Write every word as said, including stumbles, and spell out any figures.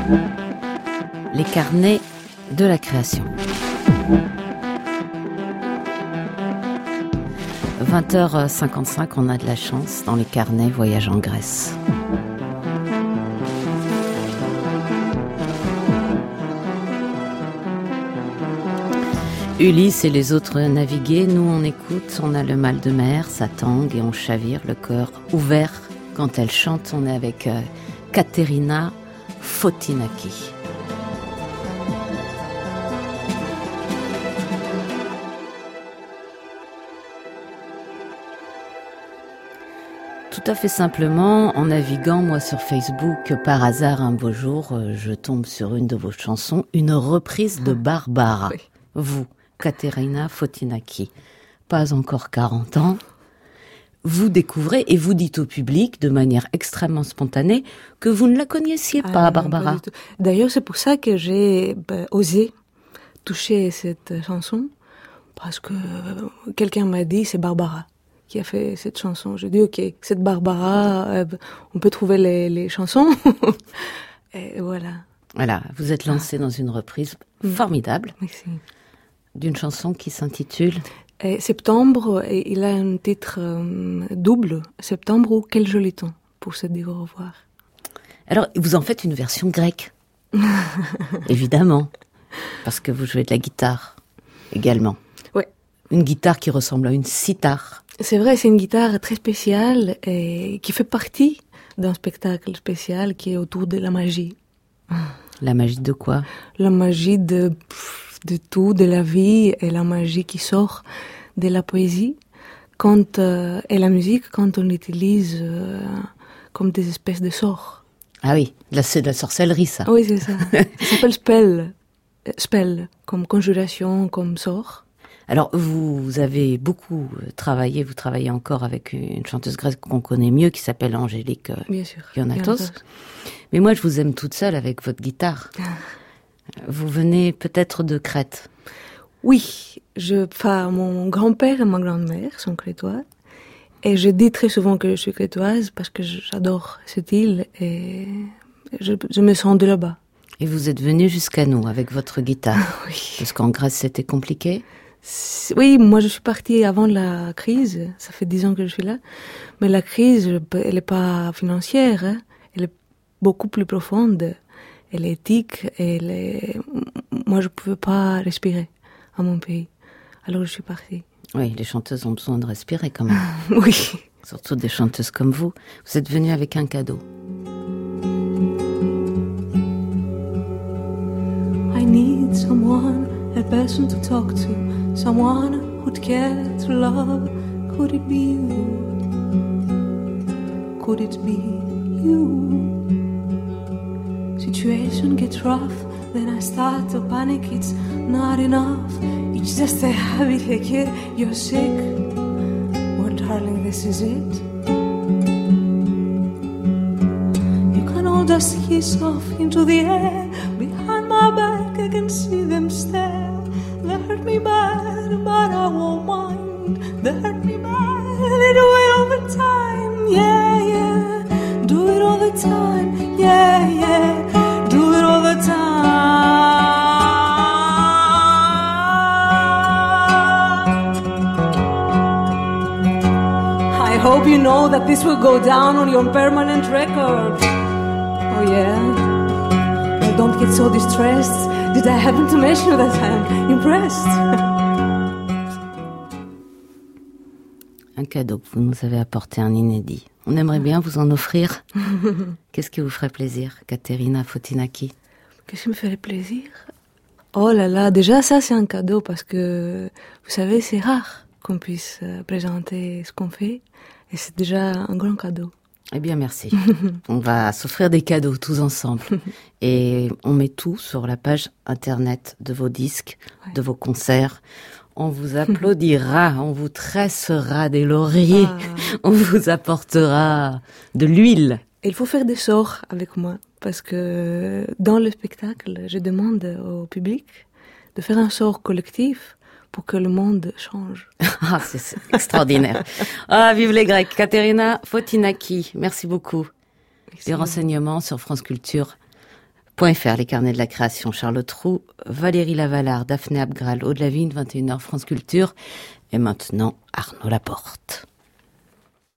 Les carnets de la création. vingt heures cinquante-cinq, on a de la chance dans les carnets Voyage en Grèce. Ulysse et les autres naviguaient, nous on écoute, on a le mal de mer, ça tangue et on chavire, le cœur ouvert. Quand elle chante, on est avec euh, Katerina Fotinaki. Tout à fait simplement, en naviguant, moi, sur Facebook, par hasard, un beau jour, je tombe sur une de vos chansons, une reprise de Barbara. Oui. Vous, Katerina Fotinaki, pas encore quarante ans, vous découvrez et vous dites au public, de manière extrêmement spontanée, que vous ne la connaissiez pas, ah, Barbara. Non, pas D'ailleurs, c'est pour ça que j'ai bah, osé toucher cette chanson, parce que quelqu'un m'a dit, c'est Barbara qui a fait cette chanson. Je dis, ok, cette Barbara, euh, on peut trouver les, les chansons. Et voilà. Voilà, vous êtes lancée ah. dans une reprise formidable. Merci. D'une chanson qui s'intitule et Septembre, et il a un titre euh, double, Septembre ou Quel joli temps, pour se dire au revoir. Alors, vous en faites une version grecque. Évidemment, parce que vous jouez de la guitare également. Oui. Une guitare qui ressemble à une sitar. C'est vrai, c'est une guitare très spéciale et qui fait partie d'un spectacle spécial qui est autour de la magie. La magie de quoi ? La magie de, de tout, de la vie et la magie qui sort de la poésie quand, euh, et la musique quand on l'utilise euh, comme des espèces de sorts. Ah oui, là c'est de la sorcellerie ça. Oui, c'est ça. Ça s'appelle spell, spell, comme conjuration, comme sort. Alors, vous avez beaucoup travaillé, vous travaillez encore avec une chanteuse grecque qu'on connaît mieux, qui s'appelle Angélique Ionatos. Mais moi, je vous aime toute seule avec votre guitare. Vous venez peut-être de Crète. Oui, je, enfin, mon grand-père et ma grand-mère sont crétois. Et je dis très souvent que je suis crétoise parce que j'adore cette île et je, je me sens de là-bas. Et vous êtes venue jusqu'à nous avec votre guitare. Oui. Parce qu'en Grèce, c'était compliqué. Oui, moi je suis partie avant la crise, ça fait dix ans que je suis là, mais la crise, elle n'est pas financière, hein. Elle est beaucoup plus profonde, elle est éthique, elle est... moi je ne pouvais pas respirer à mon pays, alors je suis partie. Oui, les chanteuses ont besoin de respirer quand même. Oui. Surtout des chanteuses comme vous. Vous êtes venue avec un cadeau. I need someone, a person to talk to, someone who'd care to love. Could it be you? Could it be you? Situation gets rough, then I start to panic. It's not enough, it's just a habit. Hey kid, you're sick. Well, darling, this is it. You can all just hiss off into the air. Behind my back, I can see them stare. They hurt me bad, but I won't mind. They hurt me bad, they do it all the time. Yeah, yeah, do it all the time. Yeah, yeah, do it all the time. I hope you know that this will go down on your permanent record. Oh yeah? Well, don't get so distressed. Did I happen to mention that I'm impressed? Un cadeau que vous nous avez apporté, un inédit. On aimerait bien vous en offrir. Qu'est-ce qui vous ferait plaisir, Katerina Fotinaki? Qu'est-ce qui me ferait plaisir? Oh là là, déjà ça c'est un cadeau parce que, vous savez, c'est rare qu'on puisse présenter ce qu'on fait. Et c'est déjà un grand cadeau. Eh bien, merci. On va s'offrir des cadeaux tous ensemble. Et on met tout sur la page internet de vos disques, ouais. de vos concerts. On vous applaudira, on vous tressera des lauriers, ah. on vous apportera de l'huile. Il faut faire des sorts avec moi, parce que dans le spectacle, je demande au public de faire un sort collectif pour que le monde change. Ah, c'est, c'est extraordinaire. Ah, vive les Grecs. Katerina Fotinaki, merci beaucoup. Merci. Les renseignements sur franceculture Point F R, les carnets de la création, Charlotte Roux, Valérie Lavalard, Daphné Abgral, Aude Lavigne, vingt et une heures France Culture. Et maintenant, Arnaud Laporte.